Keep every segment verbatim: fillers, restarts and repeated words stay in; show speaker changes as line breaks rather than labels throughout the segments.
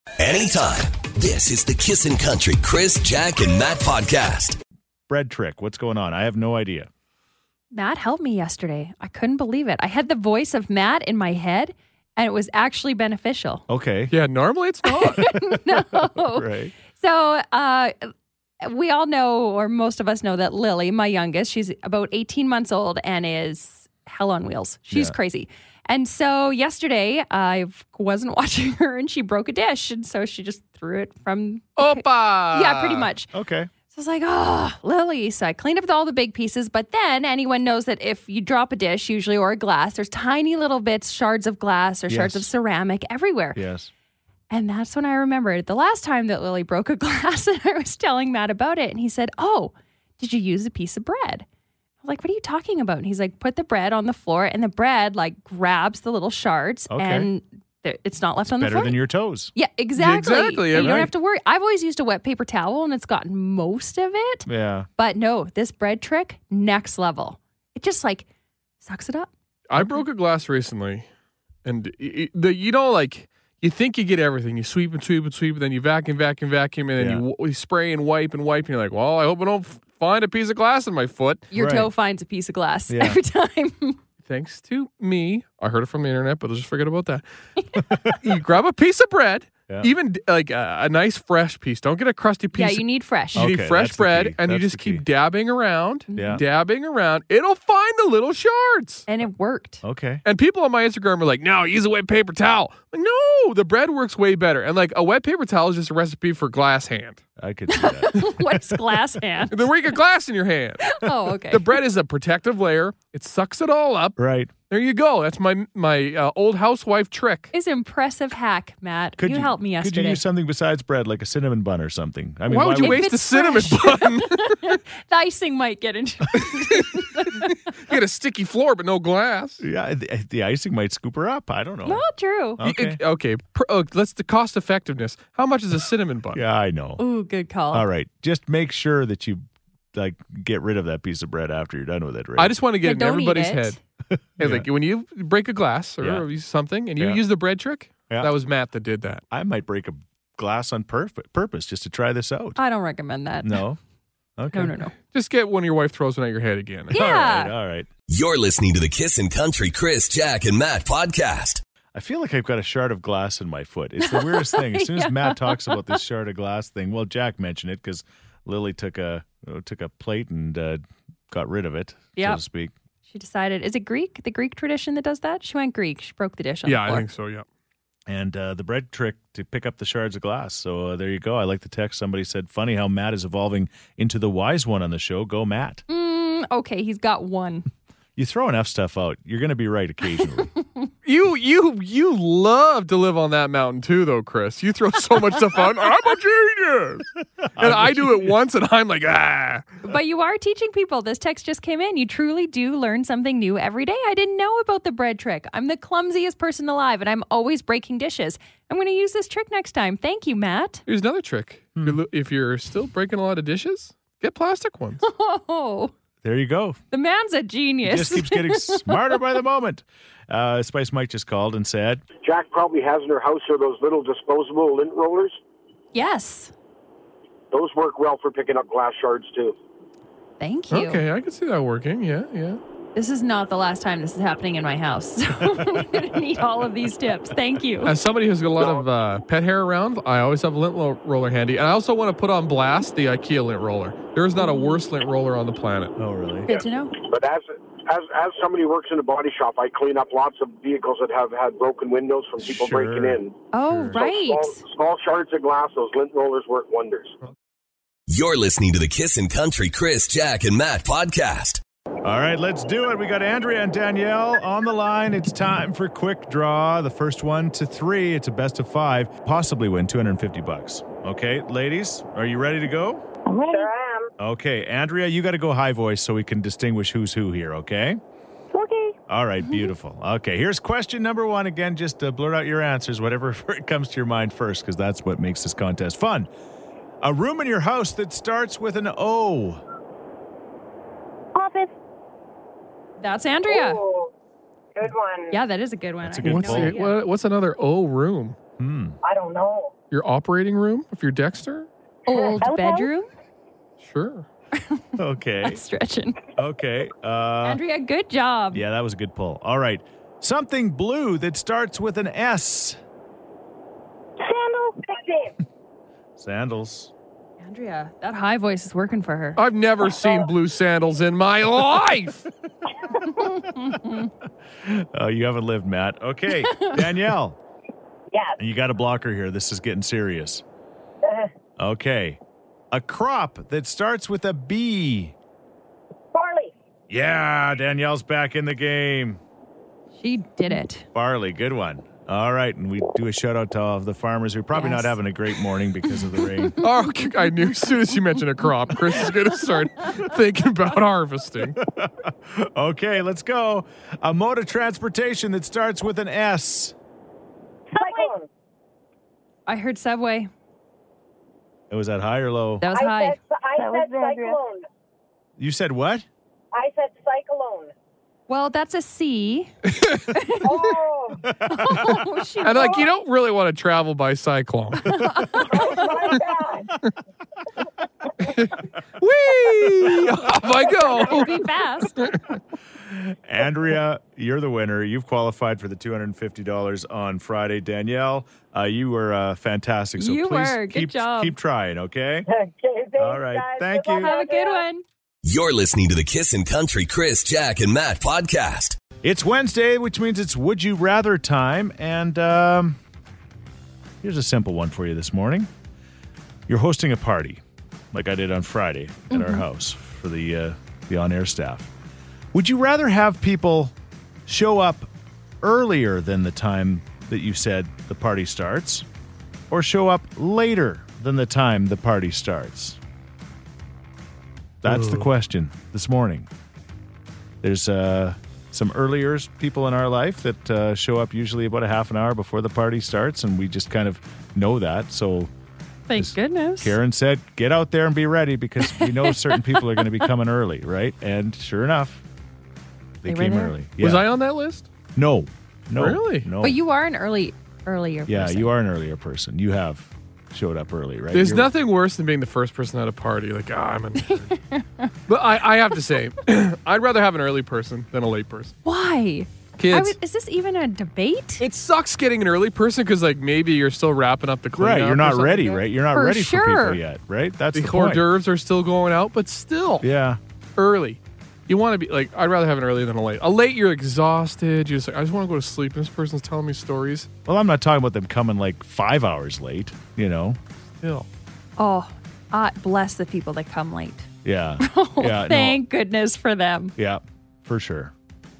Anytime. This is the Kissin' Country Chris, Jack, and Matt podcast.
Bread trick. What's going on? I have no idea.
Matt helped me yesterday. I couldn't believe it. I had the voice of Matt in my head, and it was actually beneficial.
Okay.
Yeah, normally it's not.
No.
Right.
So uh, we all know, or most of us know, that Lily, my youngest, she's about eighteen months old and is hell on wheels. She's
Yeah.
crazy. And so yesterday, I wasn't watching her, and she broke a dish. And so she just threw it from...
Opa!
Yeah, pretty much.
Okay.
So I was like, oh, Lily. So I cleaned up all the big pieces. But then anyone knows that if you drop a dish, usually, or a glass, there's tiny little bits, shards of glass or shards
Yes.
of ceramic everywhere.
Yes.
And that's when I remembered the last time that Lily broke a glass, and I was telling Matt about it. And he said, oh, did you use a piece of bread? I was like, what are you talking about? And he's like, put the bread on the floor, and the bread like grabs the little shards,
Okay.
and th- it's not left on the
Better
floor.
than your toes.
Yeah, exactly.
Exactly,
And you
right.
don't have to worry. I've always used a wet paper towel, and it's gotten most of it.
Yeah.
But no, this bread trick, next level. It just like sucks it up.
I broke a glass recently, and y- y- the you know like you think you get everything. You sweep and sweep and sweep, and then you vacuum, vacuum, vacuum, and then
Yeah.
you, w- you spray and wipe and wipe, and you're like, well, I hope I don't f- find a piece of glass in my foot.
Your
Right.
toe finds a piece of glass
Yeah.
every time.
Thanks to me, I heard it from the internet, but I'll just forget about that. You grab a piece of bread,
Yeah.
even like a, a nice fresh piece. Don't get a crusty piece.
Yeah, you need fresh.
You
Okay,
need fresh
that's the
bread,
key.
and you
That's
just
the
keep
key.
dabbing around,
Yeah.
dabbing around. It'll find the little shards.
And it worked.
Okay.
And people on my Instagram are like, no, use a wet paper towel. Like, no, the bread works way better. And like a wet paper towel is just a recipe for glass hand.
I could see that.
What's glass hand?
The where you get glass in your hand.
Oh, okay.
The bread is a protective layer. It sucks it all up.
Right.
There you go. That's my my uh, old housewife trick.
Is impressive hack, Matt.
Could
you, helped me
Could
yesterday.
you use something besides bread, like a cinnamon bun or something? I mean,
why would you
If
waste the
it's
cinnamon
fresh.
bun?
The icing might get into
You get a sticky floor, but no glass.
Yeah, the, the icing might scoop her up. I don't know.
Not true.
Okay.
Y- Okay. pr- uh, let's the cost effectiveness. How much is a cinnamon bun?
Yeah, I know.
Ooh, good call.
All right. Just make sure that you like get rid of that piece of bread after you're done with it. Right?
I just want to get
Yeah,
in
don't eat
everybody's
it.
head. Hey,
Yeah.
like when you break a glass or
Yeah.
use something and you
Yeah.
use the bread trick,
Yeah.
that was Matt that did that.
I might break a glass on purf- purpose just to try this out.
I don't recommend that.
No. Okay.
No, no, no.
Just get when your wife throws one at your head again.
Yeah.
All right. All right.
You're listening to the Kissin' Country Chris, Jack, and Matt podcast.
I feel like I've got a shard of glass in my foot. It's the weirdest thing. As soon as Matt talks about this shard of glass thing, well, Jack mentioned it because Lily took a uh, took a plate and uh, got rid of it, so
Yep.
to speak.
She decided, is it Greek? The Greek tradition that does that? She went Greek. She broke the dish on
Yeah,
the
I
floor.
think so. Yeah.
And uh, the bread trick to pick up the shards of glass. So uh, there you go. I like the text. Somebody said, funny how Matt is evolving into the wise one on the show. Go, Matt.
Mm, okay, he's got one.
You throw enough stuff out, you're going to be right occasionally.
You you you love to live on that mountain too, though, Chris. You throw so much stuff out. I'm a genius, and I do it once, and I'm like, ah.
But you are teaching people. This text just came in. You truly do learn something new every day. I didn't know about the bread trick. I'm the clumsiest person alive, and I'm always breaking dishes. I'm going to use this trick next time. Thank you, Matt.
Here's another trick. If you're lo- If you're still breaking a lot of dishes, get plastic ones.
Oh,
There you go.
the man's a
He
genius.
just keeps getting smarter by the moment. Uh, Spice Mike just called and said,
Jack probably has in her house are those little disposable lint rollers.
Yes.
Those work well for picking up glass shards, too.
Thank you.
Okay, I can see that working. Yeah, yeah.
This is not the last time this is happening in my house. So I'm going to need all of these tips. Thank you.
As somebody who's got a lot of uh, pet hair around, I always have a lint lo- roller handy. And I also want to put on blast the IKEA lint roller. There is not a worse lint roller on the planet.
oh, really?
Good to know.
But as as as somebody who works in a body shop, I clean up lots of vehicles that have had broken windows from people
Sure.
breaking in.
Oh,
Sure.
So
right.
Small, small shards of glass, those lint rollers work wonders.
You're listening to the Kissin' Country Chris, Jack, and Matt podcast.
All right, let's do it. We got Andrea and Danielle on the line. It's time for Quick Draw. The first one to three. It's a best of five. Possibly win two hundred fifty bucks. Okay, ladies, are you ready to go?
Sure am.
Okay, Andrea, you got to go high voice so we can distinguish who's who here, okay?
Okay.
All right, beautiful. Okay, here's question number one. Again, just uh, blurt out your answers, whatever comes to your mind first, because that's what makes this contest fun. A room in your house that starts with an O.
Office.
That's Andrea.
Oh, good one.
Yeah, that is a good one.
That's a
I
good
have
What's,
no
pull.
the,
idea.
what, what's another O room?
Hmm.
I don't know.
Your operating room, if you're Dexter?
Old
House
bedroom?
Sure.
Okay.
That's stretching.
Okay. Uh,
Andrea, good job.
yeah, that was a good pull. All right. Something blue that starts with an S.
Sandals. Pixie.
Sandals.
Andrea, that high voice is working for her.
I've never seen blue sandals in my life.
Oh, you haven't lived, Matt. Okay. Danielle.
Yes.
And you got a blocker here. This is getting serious. Okay. A crop that starts with a B.
Barley.
Yeah, Danielle's back in the game.
She did it.
Barley, good one. All right, and we do a shout out to all of the farmers who are probably
Yes.
not having a great morning because of the rain.
Oh, I knew as soon as you mentioned a crop, Chris is going to start thinking about harvesting.
Okay, let's go. A mode of transportation that starts with an S.
Cyclone.
I heard Subway.
It was that high or low?
That was
I
high.
said, I
That was
said
Andrea.
cyclone.
You said what?
I said cyclone.
Well, that's a C.
Oh,
Oh, she
And like, you don't really want to travel by cyclone.
my God.
Whee! Off I go.
be fast.
Andrea, you're the winner. You've qualified for the two hundred fifty dollars on Friday. Danielle, uh, you were uh, fantastic. So
You
please
were. Good
keep,
job.
keep trying, okay?
Okay, thanks,
All right.
guys.
Thank
Good
you.
luck
Have a
out
good
there.
one.
You're listening to the Kissin' Country Chris, Jack, and Matt podcast.
It's Wednesday, which means it's Would You Rather time. And um, here's a simple one for you this morning. You're hosting a party, like I did on Friday at our house for the, uh, the on-air staff. Would you rather have people show up earlier than the time that you said the party starts, or show up later than the time the party starts? That's the question this morning. There's uh, some earlier people in our life that uh, show up usually about a half an hour before the party starts, and we just kind of know that. So
Thank
Just
goodness.
Karen said, get out there and be ready because we know certain people are going to be coming early, right? And sure enough, they,
They were
came
there?
early.
Was
Yeah.
I on that list?
No. No.
Really?
No.
But you are an early, earlier
yeah,
person.
you are an earlier person. You have showed up early, right?
There's
You're-
nothing worse than being the first person at a party. Like, ah, I'm a nerd. But I, I have to say, I'd rather have an early person than a late person.
Why? I
Kids,
would, is this even a debate?
it sucks getting an early person because, like, maybe you're still wrapping up the cleanup.
Right, you're
or
not
something
ready,
like that.
right? You're not
For
ready for
sure.
people yet, right? That's
The
the,
hors
point.
d'oeuvres are still going out, but still
Yeah.
early. You want to be like, I'd rather have an early than a late. A late, you're exhausted. You're just like, I just want to go to sleep. And this person's telling me stories.
Well, I'm not talking about them coming like five hours late, you know?
Still.
Oh, uh, bless the people that come late.
Yeah.
Oh,
yeah.
thank goodness for them.
No, yeah, for sure.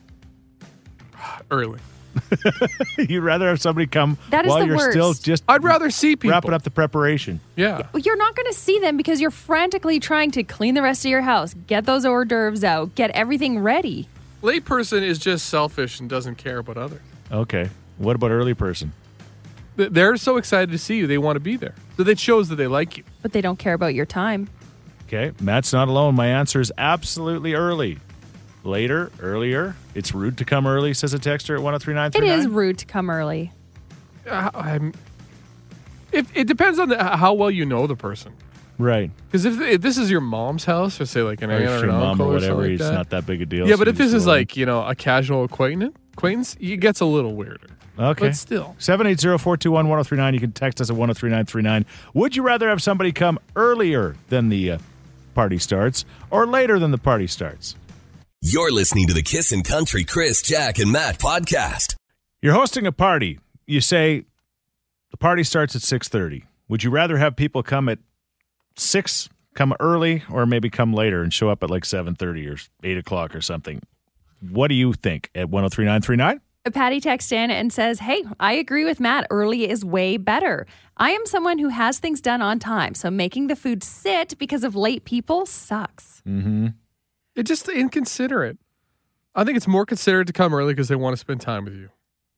Early.
You'd rather have somebody come
That is
while
the
you're
worst.
still just
I'd rather see people.
wrapping up the preparation.
Yeah.
Well, you're not going to see them because you're frantically trying to clean the rest of your house, get those hors d'oeuvres out, get everything ready.
Late person is just selfish and doesn't care about others.
Okay. What about early person?
Th- They're so excited to see you, they want to be there. So that shows that they like you.
But they don't care about your time.
Okay. Matt's not alone. My answer is absolutely early. Later, earlier. It's rude to come early, says a texter at one oh three nine
It
three nine.
is rude to come early.
Uh, I'm, if, it depends on the, how well you know the person.
Right.
Because if, if this is your mom's house, or say like an
Or
aunt
if
or
your
an
mom
uncle
or
or
whatever,
something like
it's
that.
not that big a deal.
Yeah,
so
but
you
if this
just
is
go in.
like, you know, a casual acquaintance, acquaintance, it gets a little weirder.
Okay.
But still.
seven eight zero, four two one, one oh three nine. You can text us at one oh three nine three nine. Would you rather have somebody come earlier than the uh, party starts or later than the party starts?
You're listening to the Kissin' Country Chris, Jack, and Matt podcast.
You're hosting a party. You say the party starts at six thirty. Would you rather have people come at six, come early, or maybe come later and show up at like seven thirty or eight o'clock or something? What do you think at one oh three nine three nine?
Patty texts in and says, hey, I agree with Matt. Early is way better. I am someone who has things done on time, so making the food sit because of late people sucks.
Mm-hmm.
It's just inconsiderate. I think it's more considerate to come early because they want to spend time with you.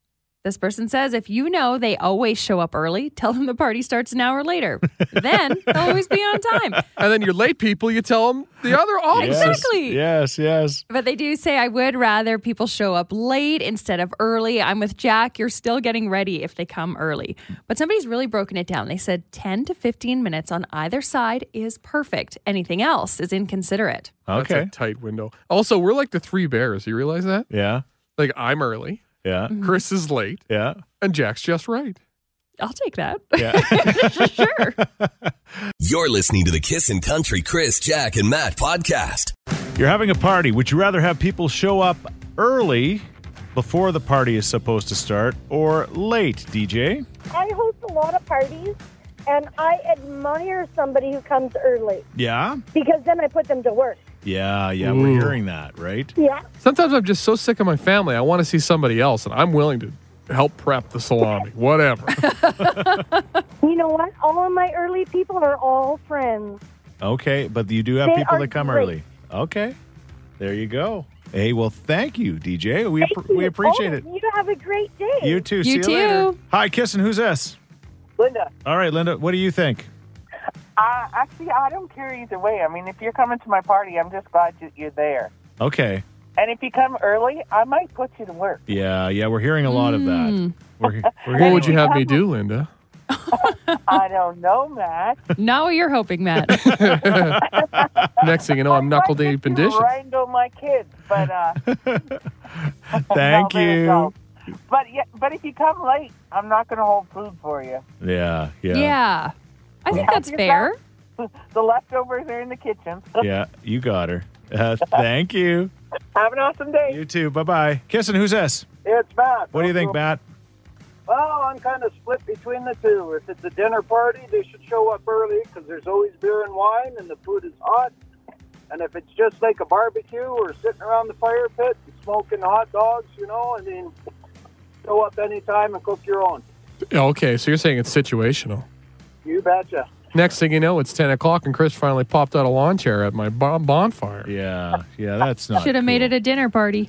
This person says if you know they always show up early, tell them the party starts an hour later. Then they'll always be on time.
And then your late people, you tell them the other opposite.
Exactly.
Yes, yes.
But they do say I would rather people show up late instead of early. I'm with Jack. You're still getting ready if they come early. But somebody's really broken it down. They said ten to fifteen minutes on either side is perfect. Anything else is inconsiderate.
Okay.
That's a tight window. Also, we're like the three bears. You realize that?
Yeah,
Like, I'm early,
yeah,
Chris is late,
yeah,
and Jack's just right.
I'll take that.
yeah.
Sure.
You're listening to the Kissin' Country Chris, Jack, and Matt podcast.
You're having a party. Would you rather have people show up early before the party is supposed to start or late, D J?
I host a lot of parties, and I admire somebody who comes early
Yeah?
because then I put them to work.
Yeah, yeah,
Ooh.
we're hearing that, right?
Yeah.
Sometimes I'm just so sick of my family, I want to see somebody else, and I'm willing to help prep the salami, whatever.
You know what? All of my early people are all friends.
Okay, but you do have
They
people
are
that come
great.
early. Okay, there you go. Hey, well, thank you, D J. We,
Thank
appre-
you.
we appreciate
Oh,
it.
You have a great day.
You too. See
You
you later.
too.
Hi, Kissin'. Who's this?
Linda,
All right, Linda, what do you think?
uh, actually, I don't care either way. I mean, if you're coming to my party, I'm just glad you- you're there.
Okay.
And if you come early, I might put you to work.
Yeah, yeah, we're hearing a lot of that.
Mm.
We're, we're
What
hearing
would you have me do, Linda?
I don't know, Matt.
Not what you're hoping, Matt.
Next thing you know, I'm knuckle
I
deep in
get to
dishes.
wrangle my kids, but uh,
Thank
no, they're
you.
adults. But yeah, but if you come late, I'm not going to hold food for you.
Yeah, yeah,
Yeah. I think that's
Yeah.
fair.
The leftovers are in the kitchen.
yeah. You got her. Uh, thank you.
Have an awesome day.
You too. Bye bye. Kissin', who's this?
It's Matt.
What do you think, Matt?
Well, I'm kind of split between the two. If it's a dinner party, they should show up early because there's always beer and wine and the food is hot. And if it's just like a barbecue or sitting around the fire pit and smoking hot dogs, you know, I mean, show up anytime and cook your own.
Okay, so you're saying it's situational.
You betcha.
Next thing you know, it's ten o'clock, and Chris finally popped out a lawn chair at my bon- bonfire.
Yeah, yeah. That's not.
Should have made
cool.
it a dinner party.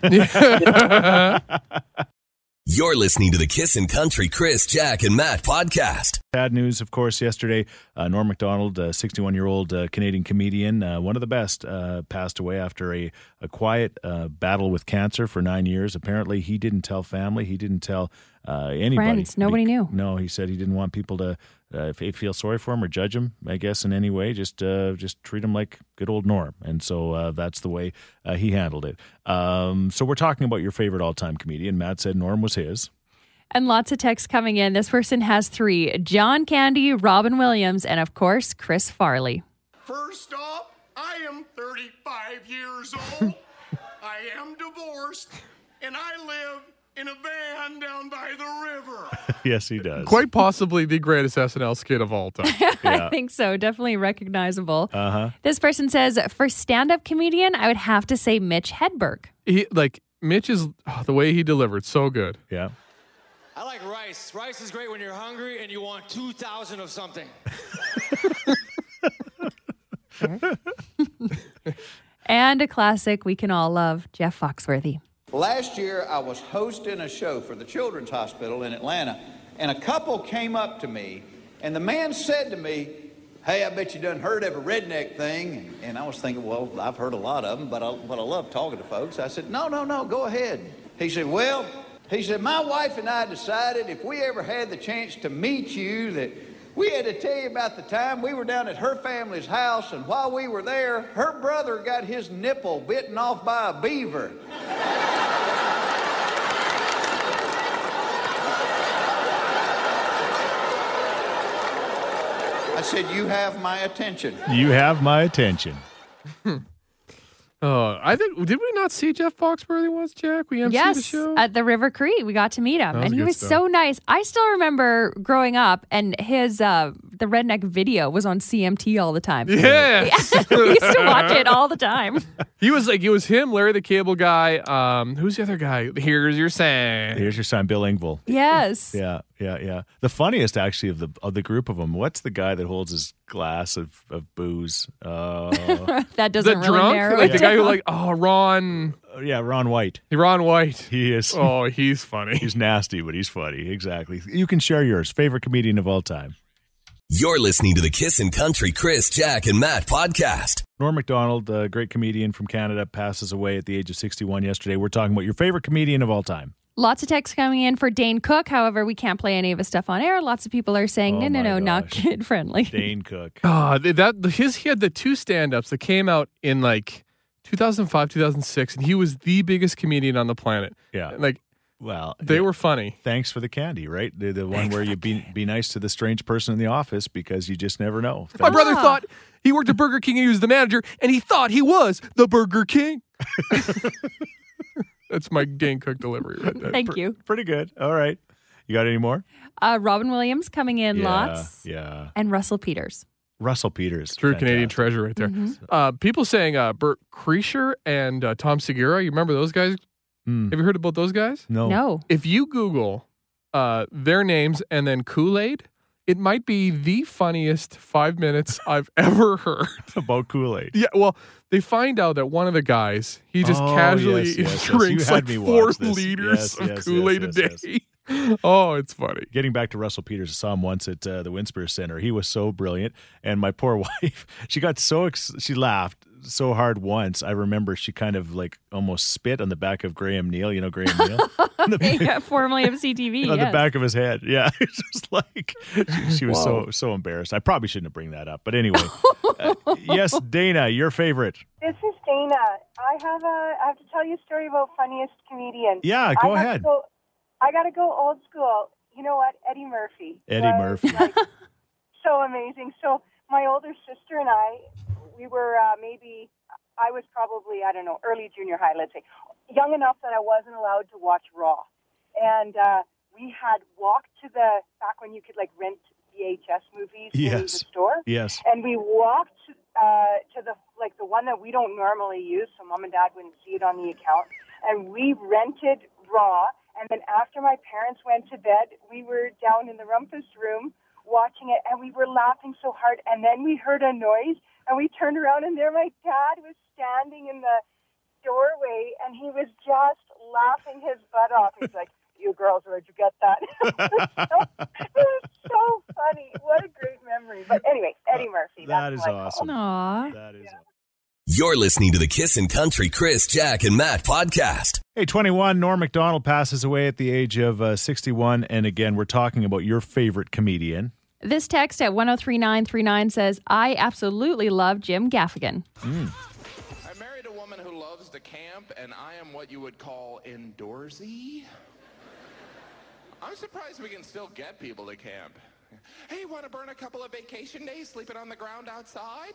You're listening to the Kissin' Country Chris, Jack, and Matt podcast.
Bad news, of course, yesterday. Uh, Norm Macdonald, a sixty-one-year-old uh, Canadian comedian, uh, one of the best, uh, passed away after a, a quiet uh, battle with cancer for nine years. Apparently, he didn't tell family. He didn't tell uh, anybody.
Friends. Nobody
Be-
knew.
No, he said he didn't want people to uh, f- feel sorry for him or judge him, I guess, in any way. Just uh, just treat him like good old Norm. And so uh, that's the way uh, he handled it. Um, so we're talking about your favorite all-time comedian. Matt said Norm was his.
And lots of texts coming in. This person has three: John Candy, Robin Williams, and of course, Chris Farley.
First off, I am thirty-five years old. I am divorced, and I live in a van down by the river.
Yes, he does.
Quite possibly the greatest S N L skit of all time.
Yeah.
I think so. Definitely recognizable.
Uh-huh.
This person says, for stand-up comedian, I would have to say Mitch Hedberg.
He like Mitch is oh, the way he delivered so good.
Yeah.
I like rice. Rice is great when you're hungry and you want two thousand of something.
And a classic we can all love, Jeff Foxworthy.
Last year, I was hosting a show for the Children's Hospital in Atlanta, and a couple came up to me, and the man said to me, "Hey, I bet you done heard of a redneck thing." And I was thinking, well, I've heard a lot of them, but I, but I love talking to folks. I said, no, no, no, go ahead. He said, well, he said, my wife and I decided if we ever had the chance to meet you that we had to tell you about the time we were down at her family's house, and while we were there, her brother got his nipple bitten off by a beaver. I said, you have my attention.
You have my attention.
Oh, I think did we not see Jeff Foxworthy once, Jack? We M C'd the
Yes,
show.
at the River Cree, we got to meet him,
That was
and he
good
was
stuff.
so nice. I still remember growing up, and his uh, the Redneck Video was on C M T all the time.
Yes.
we used to watch it all the time.
He was like, it was him, Larry the Cable Guy. Um, who's the other guy? Here's your sign.
Here's your sign, Bill Engvall.
Yes.
Yeah, yeah, yeah. The funniest, actually, of the of the group of them. What's the guy that holds his glass of, of booze? Uh,
that doesn't
the
really
drunk,
narrow
like
it
the guy who,
down.
like, oh, Ron.
yeah, Ron White.
Ron White.
He is.
Oh, he's funny.
He's nasty, but he's funny. Exactly. You can share yours. Favorite comedian of all time.
You're listening to the Kissin' Country Chris, Jack, and Matt podcast.
Norm Macdonald, a great comedian from Canada, passes away at the age of sixty-one yesterday. We're talking about your favorite comedian of all time.
Lots of texts coming in for Dane Cook. However, we can't play any of his stuff on air. Lots of people are saying,
Oh
no, no,
my
no, not
gosh.
kid friendly.
Dane Cook.
Oh, that his he had the two stand-ups that came out in like two thousand five, two thousand six, and he was the biggest comedian on the planet.
Yeah.
And, like,
Well,
they
yeah,
were funny.
Thanks for the candy, right? The, the one where you be be nice to the strange person in the office because you just never know.
My brother thought he worked at Burger King and he was the manager, and he thought he was the Burger King. That's my Dane Cook delivery right there.
Thank you.
Pretty good. All right. You got any more?
Uh, Robin Williams coming in
Yeah,
lots.
yeah.
And Russell Peters.
Russell Peters.
True
fantastic.
Canadian treasure right there.
Mhm.
Uh, people saying uh, Bert Kreischer and uh, Tom Segura. You remember those guys?
Hmm.
Have you heard about those guys?
No.
No.
If you Google uh, their names and then Kool-Aid, it might be the funniest five minutes I've ever heard.
About Kool-Aid.
Yeah, well, they find out that one of the guys, he just
Oh,
casually
yes, yes, yes.
drinks
You
like
had me
four
watch this.
liters
Yes,
of
yes,
Kool-Aid
yes,
a
yes,
day. Oh, it's funny.
Getting back to Russell Peters, I saw him once at uh, the Winspear Center. He was so brilliant. And my poor wife, she got so, ex- she laughed so hard once. I remember she kind of like almost spit on the back of Graham Neal. You know Graham Neal?
Yeah, formerly of C T V.
on
yes.
the back of his head. Yeah. It's just like, she, she was
Whoa.
so, so embarrassed. I probably shouldn't have bring that up. But anyway. uh, yes, Dana, your favorite.
This is Dana. I have a. I have to tell you a story about funniest comedian.
Yeah, go
I have
ahead.
to go, I got to go old school. You know what? Eddie Murphy.
Eddie
was,
Murphy.
like, so amazing. So my older sister and I, we were uh, maybe. I was probably I don't know early junior high, let's say, young enough that I wasn't allowed to watch Raw, and uh, we had walked to the back when you could like rent V H S movies in the
Yes.
store.
Yes.
And we walked uh, to the like the one that we don't normally use, so mom and dad wouldn't see it on the account. And we rented Raw. And then after my parents went to bed, we were down in the rumpus room watching it, and we were laughing so hard. And then we heard a noise, and we turned around, and there my dad was standing in the doorway, and he was just laughing his butt off. He's like, "You girls, where'd you get that?" so, it was so funny. What a great memory. But anyway, Eddie Murphy.
That
that's
is
who I call
awesome.
him.
Aw.
That is awesome.
You're listening to the Kissin' Country Chris, Jack, and Matt podcast.
Hey, twenty-one, Norm Macdonald passes away at the age of uh, sixty-one. And again, we're talking about your favorite comedian.
This text at one oh three nine three nine says, I absolutely love Jim Gaffigan.
Mm.
I married a woman who loves to camp, and I am what you would call indoorsy. I'm surprised we can still get people to camp. Hey, want to burn a couple of vacation days sleeping on the ground outside?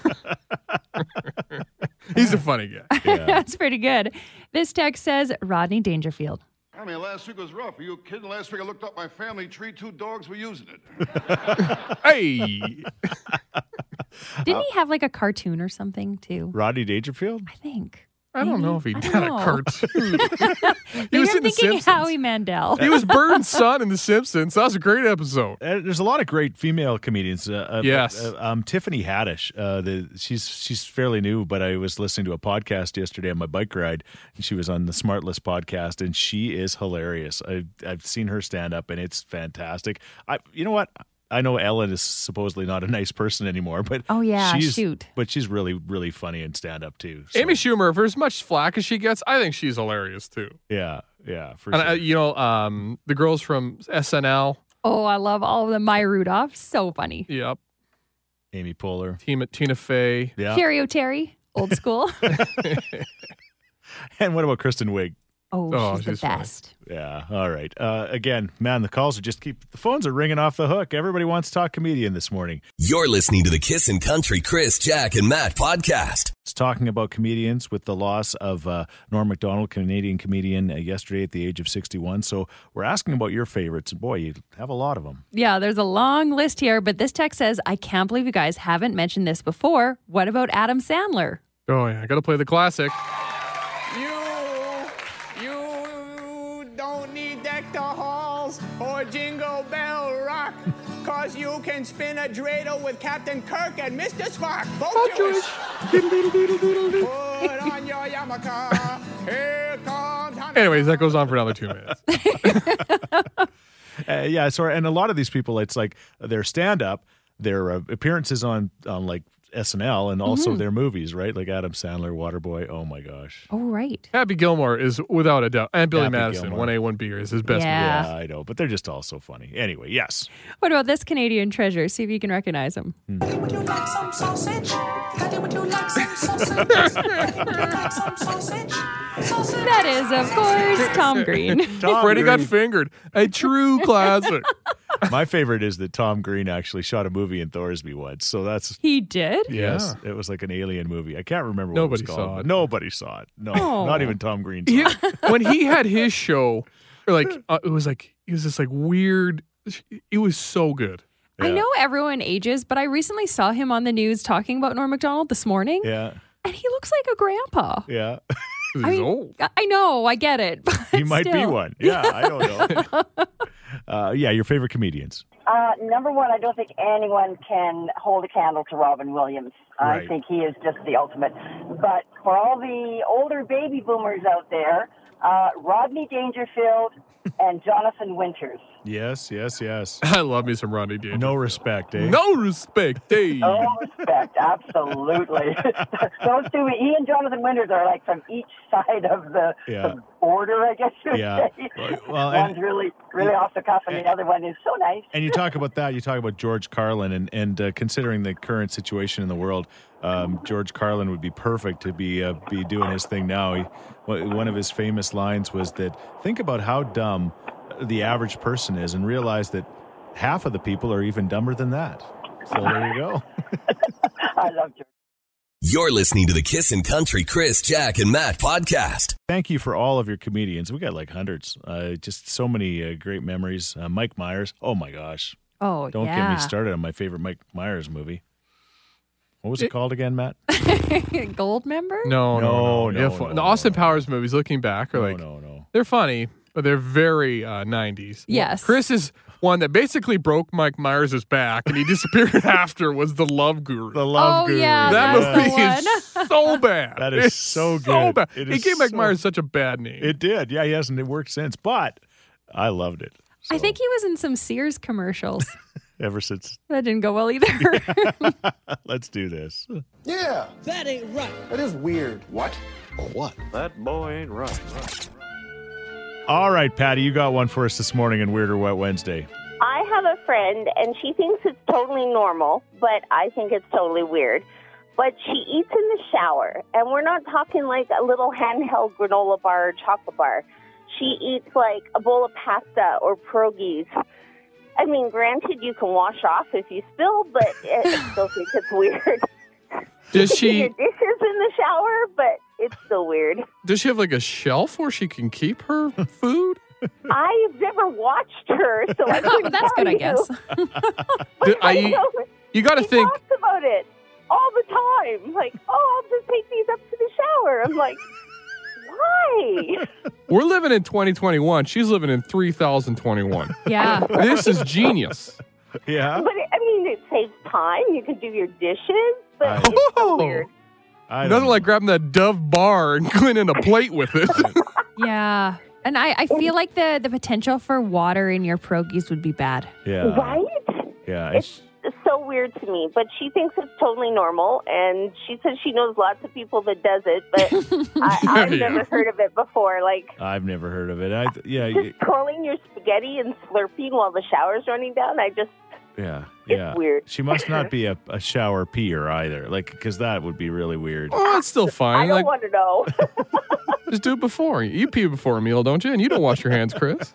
He's a funny guy.
That's pretty good. This text says, Rodney Dangerfield.
I mean, last week was rough. Are you kidding? Last week I looked up my family tree. Two dogs were using it.
Hey.
Didn't he have like a cartoon or something too?
Rodney Dangerfield?
I think.
I don't know if he
I
did
don't
a
know.
cartoon. he
Maybe
was
I'm
in The
thinking
Simpsons.
Howie Mandel.
He was Burns' son in The Simpsons. That was a great episode.
Uh, there's a lot of great female comedians. Uh, uh,
Yes.
uh, um, Tiffany Haddish. Uh, the she's she's fairly new, but I was listening to a podcast yesterday on my bike ride, and she was on the Smartless podcast, and she is hilarious. I, I've seen her stand up, and it's fantastic. I, you know what? I know Ellen is supposedly not a nice person anymore, but
Oh, yeah,
she's,
shoot.
but she's really really funny in stand up too. So,
Amy Schumer, for as much flack as she gets, I think she's hilarious too.
yeah, yeah, for
And
sure.
uh, you know, um, the girls from S N L.
Oh, I love all of them. Maya Rudolph. So funny.
Yep.
Amy Poehler.
Tina, Tina Fey.
Yeah.
Carrie O'Terry. Old school.
And what about Kristen Wiig?
Oh,
Oh,
she's the
she's funny.
best.
Yeah. All right. Uh, again, man, the calls are just keep the phones are ringing off the hook. Everybody wants to talk comedian this morning.
You're listening to the Kissin' Country Chris, Jack, and Matt podcast.
It's talking about comedians with the loss of uh, Norm Macdonald, Canadian comedian, uh, yesterday at the age of sixty-one. So we're asking about your favorites. And boy, you have a lot of them.
Yeah, there's a long list here, but this text says, I can't believe you guys haven't mentioned this before. What about Adam Sandler?
Oh, yeah. I got to play the classic.
Don't need deck the halls or Jingle Bell Rock, cause you can spin a dreidel with Captain Kirk and Mister Spock. Both Jewish. Put on your yarmulke. Here comes...
Anyways, that goes on for another two minutes.
Uh, yeah, so and a lot of these people, it's like their stand-up, their uh, appearances on on like S N L, and also
Mhm.
their movies, right? Like Adam Sandler, Waterboy. Oh my gosh.
Oh, right.
Happy Gilmore is without a doubt, and Billy
Happy
Madison,
Gilmore.
one A, one B is his best
Yeah.
movie.
Yeah, I know, but they're just all so funny. Anyway, yes.
What about this Canadian treasure? See if you can recognize him.
Would you like some sausage? Daddy, would you like some sausage? Daddy, would you like some sausage? Sausage.
That is, of course, Tom Green.
Tom
Freddie got
Green.
fingered. A true classic.
My favorite is that Tom Green actually shot a movie in Thorsby once. So that's
He did?
yes, it was like an alien movie. I can't remember what
Nobody
it was
saw
called.
it.
but Nobody saw it. No,
Oh.
not even Tom Green saw
He-
it.
when he had his show, or like uh, it was like it was this like weird. It was so good.
I
Yeah.
know everyone ages, but I recently saw him on the news talking about Norm Macdonald this morning,
Yeah,
and he looks like a grandpa.
yeah.
He's
I mean,
old.
I- I know, I get it. But
He might be
still.
one. Yeah, I don't know. uh, yeah, your favorite comedians.
Uh, number one, I don't think anyone can hold a candle to Robin Williams.
Right.
I think he is just the ultimate. But for all the older baby boomers out there, uh, Rodney Dangerfield and Jonathan Winters.
Yes, yes, yes.
I love me some Rodney Dangerfield.
No respect, eh?
No respect, eh?
No respect, absolutely. Those two, he and Jonathan Winters are like from each side of the,
Yeah.
the border, I guess you would
Yeah.
say.
Well, and-
One's really, really off the cuff, and the other one is so nice.
And you talk about that. You talk about George Carlin, and and uh, considering the current situation in the world, um, George Carlin would be perfect to be uh, be doing his thing now. He, one of his famous lines was that, "Think about how dumb the average person is, and realize that half of the people are even dumber than that." So there you go.
I love George.
You're listening to the Kissin' Country Chris, Jack, and Matt podcast.
Thank you for all of your comedians. We got like hundreds. Uh, just so many uh, great memories. Uh, Mike Myers. Oh my gosh.
Oh,
Don't
yeah.
get me started on my favorite Mike Myers movie. What was it,
It-
called again, Matt?
Gold member?
No, no,
No,
no.
no,
Yeah,
no,
fu-
no,
the Austin
no.
Powers movies, looking back, are
No,
like
no, no.
they're funny, but they're very uh, nineties.
Yes.
Chris is one that basically broke Mike Myers' back, and he disappeared after. Was the Love Guru?
The Love
Oh,
Guru.
yeah,
that
that's
movie
the
is so bad.
That is
It's
so
So
good.
bad.
It
It,
is
gave Mike
so-
Myers such a bad name.
It did. Yeah, he hasn't it worked since, but I loved it.
I
So,
think he was in some Sears commercials.
ever since.
That didn't go well either.
Let's do this.
Yeah. That ain't right. That is weird.
What?
What?
That boy ain't right.
All right, Patty, you got one for us this morning in Weird or Wet Wednesday.
I have a friend, and she thinks it's totally normal, but I think it's totally weird. But she eats in the shower, and we're not talking like a little handheld granola bar or chocolate bar. She eats like a bowl of pasta or pierogies. I mean, granted, you can wash off if you spill, but I still think it's weird.
Does
You
she?
do your dishes in the shower, but it's still weird.
Does she have like a shelf where she can keep her food?
I've never watched her, so I couldn't
That's good,
tell
I
you.
guess.
Do- I,
know
you got to
she
think.
talks about it all the time. Like, oh, I'll just take these up to the shower. I'm like, why?
We're living in twenty twenty-one. She's living in three thousand twenty-one.
Yeah.
This is genius.
Yeah?
But it, I mean, it saves time. You can do your dishes, but
I-
it's so
Oh.
weird.
I don't
Nothing like grabbing that Dove bar and cleaning a plate with it.
Yeah. And I, I feel like the, the potential for water in your pierogies would be bad.
Yeah.
Right?
Yeah.
It's so weird to me, but she thinks it's totally normal, and she says she knows lots of people that does it, but I, I've
Yeah.
never heard of it before. Like,
I've never heard of it. I, yeah.
just twirling your spaghetti and slurping while the shower's running down, I just,
Yeah,
It's
yeah.
weird.
She must not be a, a shower peer either, like because that would be really weird.
Oh, it's still
I
fine.
don't
Like,
want to know.
just do it before. You pee before a meal, don't you? And you don't wash your hands, Chris.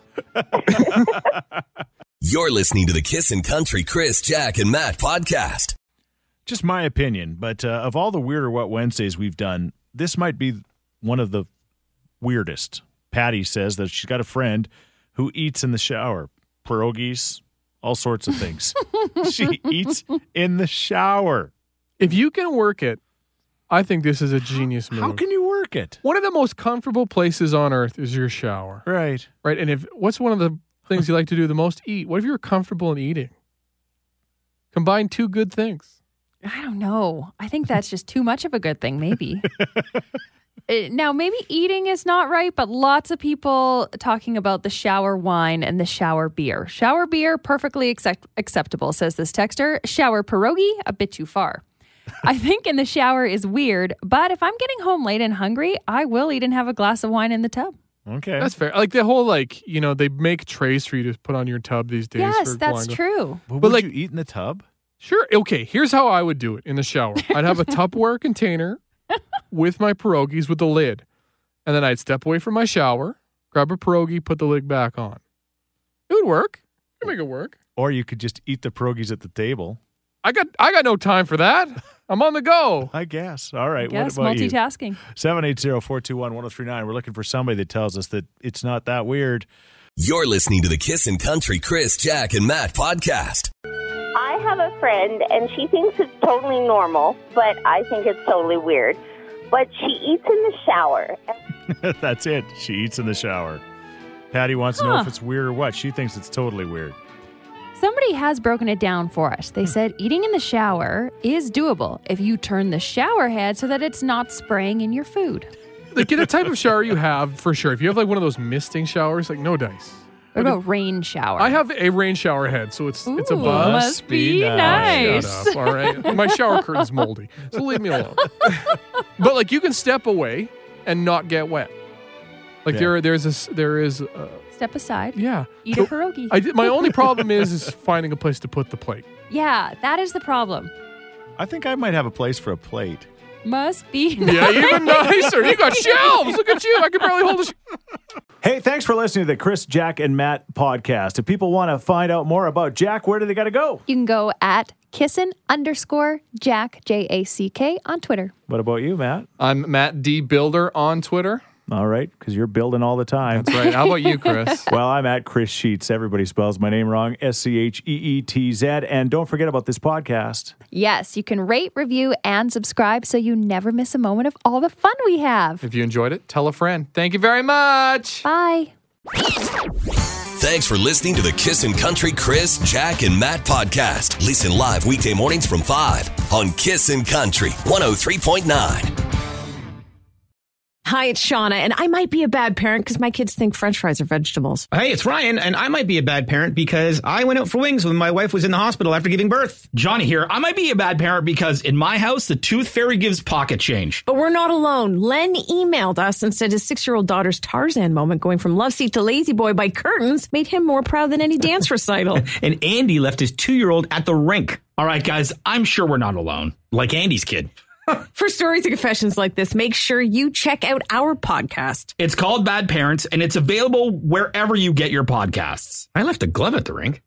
You're listening to the Kissin' Country Chris, Jack, and Matt podcast.
Just my opinion, but uh, of all the Weird or What Wednesdays we've done, this might be one of the weirdest. Patty says that she's got a friend who eats in the shower. Pierogies, all sorts of things. She eats in the shower.
If you can work it, I think this is a genius move.
How can you work it?
One of the most comfortable places on earth is your shower.
Right.
Right. And if what's one of the things you like to do the most? Eat. What if you're comfortable in eating? Combine two good things.
I don't know. I think that's just too much of a good thing, maybe. Uh, Now, maybe eating is not right, but lots of people talking about the shower wine and the shower beer. Shower beer, perfectly accept- acceptable, says this texter. Shower pierogi, a bit too far. I think in the shower is weird, but if I'm getting home late and hungry, I will eat and have a glass of wine in the tub.
Okay.
That's fair. Like the whole, like, you know, they make trays for you to put on your tub these days.
Yes,
for
that's
wine.
true.
But,
But
would
like-
you eat in the tub?
Sure. Okay. Here's how I would do it in the shower. I'd have a Tupperware container with my pierogies with the lid. And then I'd step away from my shower, grab a pierogi, put the lid back on. It would work. You can make it work.
Or you could just eat the pierogies at the table.
I got I got no time for that. I'm on the go.
I guess. All right.
Yes,
what about you?
multitasking.
seven eight zero, four two one, one zero three nine. We're looking for somebody that tells us that it's not that weird.
You're listening to the Kissin' Country Chris, Jack, and Matt podcast.
I have a friend, and she thinks it's totally normal, but I think it's totally weird. But she eats in the shower.
That's it. She eats in the shower. Patty wants to know
Huh.
if it's weird or what. She thinks it's totally weird.
Somebody has broken it down for us. They said eating in the shower is doable if you turn the shower head so that it's not spraying in your food.
Like, get a type of shower you have for sure. If you have like one of those misting showers, like no dice.
What about rain shower?
I have a rain shower head, so it's it's
Ooh,
above.
must be nice.
Shut up, all right. My shower curtain's moldy, so leave me alone. But like, you can step away and not get wet. Like
Yeah.
there, there's this, there is, uh,
Step aside.
yeah.
Eat
So
a pierogi.
I did, my only problem is is finding a place to put the plate.
Yeah, that is the problem.
I think I might have a place for a plate.
Must be
Yeah, even nicer. You got shelves. Look at you. I can barely hold a. Sh-
Hey, thanks for listening to the Chris, Jack, and Matt podcast. If people want to find out more about Jack, where do they got to go?
You can go at kissin underscore Jack, J A C K, on Twitter.
What about you, Matt?
I'm Matt D Builder on Twitter.
All right, because you're building all the time.
That's right. How about you, Chris?
Well, I'm at Chris Sheets. Everybody spells my name wrong. S C H E E T Z. And don't forget about this podcast.
Yes, you can rate, review, and subscribe so you never miss a moment of all the fun we have.
If you enjoyed it, tell a friend. Thank you very much.
Bye.
Thanks for listening to the Kissin' Country Chris, Jack, and Matt podcast. Listen live weekday mornings from five on Kissin' Country one oh three point nine.
Hi, it's Shauna, and I might be a bad parent because my kids think French fries are vegetables.
Hey, it's Ryan, and I might be a bad parent because I went out for wings when my wife was in the hospital after giving birth.
Johnny here. I might be a bad parent because in my house, the tooth fairy gives pocket change.
But we're not alone. Len emailed us and said his six-year-old daughter's Tarzan moment going from love seat to lazy boy by curtains made him more proud than any dance recital.
And Andy left his two-year-old at the rink. All right, guys, I'm sure we're not alone. Like Andy's kid.
For stories and confessions like this, make sure you check out our podcast.
It's called Bad Parents, and it's available wherever you get your podcasts.
I left a glove at the rink.